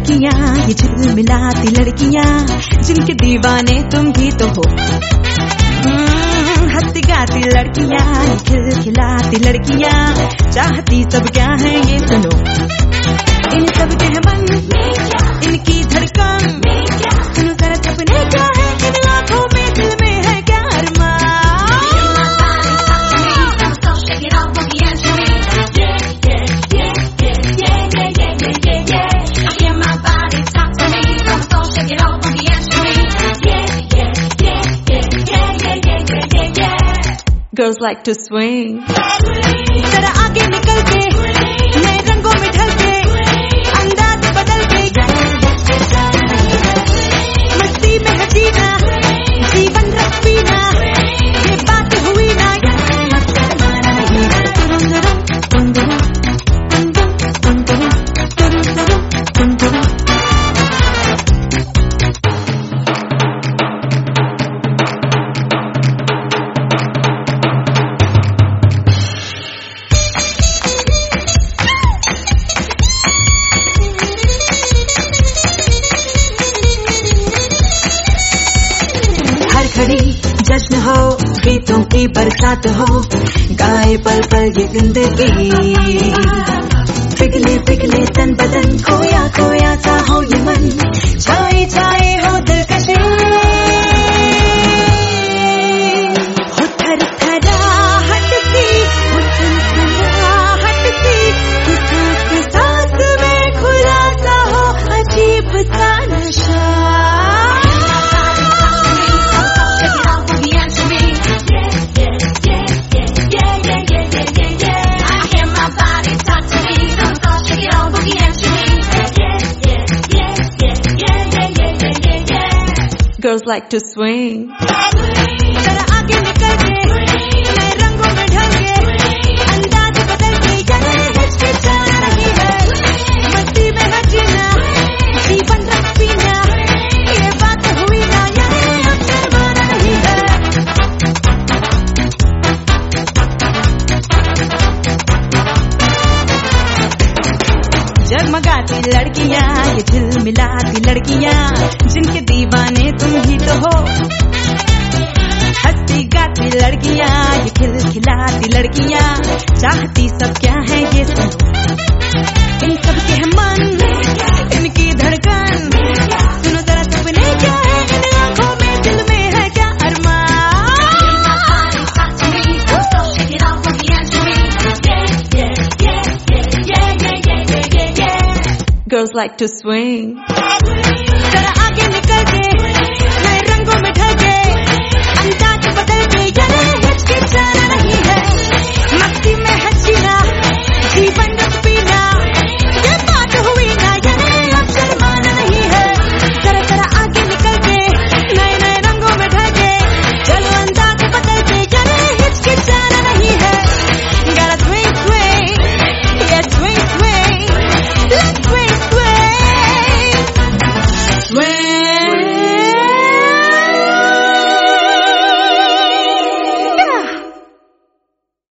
लड़कियां, ये झिलमिलाती लड़कियां, जिनके दीवाने तुम भी तो हो। हंसती गाती लड़कियां, ये खिलखिलाती लड़कियां, चाहती सब क्या है ये सुनो। इन सब के मन, इनकी धड़कन, सुनो जरा सपने क्या है इन आँखों में, दिल में है क्या अरमान। Girls like to swing. जरा आगे निकल के, नए रंगों में ढल के, अंदाज बदल के, मस्ती में है जीना, जीवन रस पीना, ये बात हुई ना। खड़ी जश्न हो, गीतों की बरसात हो, गाए पल पल ये जिंदगी। पिघले पिघले तन बदन, खोया खोया सा हो ये मन, छाए छाए हो दिलकशी। हो थर थराहट सी, हो सनसनाहट सी, हो सांस सांस में खुला सा हो अजीब सा नशा। Girls like to swing. जरा आगे निकल के, नए रंगों में ढल के, अंदाज बदल के, जाने हिचकिचा नहीं है, मस्ती में है जीना, जीवन रस पीना, ये बात हुई ना, यानी अब शर्माना नहीं है। जगमगाती लड़कियां, ये झिलमिलाती लड़कियां, जिनके दीवाने तुम ही तो हो। हंसती गाती लड़कियां, ये खिलखिलाती लड़कियां, चाहती सब क्या है ये सुनो। इन सब के मन, इनकी धड़कन, सुनो जरा सपने क्या है इन आँखों में, दिल में है क्या अरमान। Girls like to swing. जरा आगे निकल के,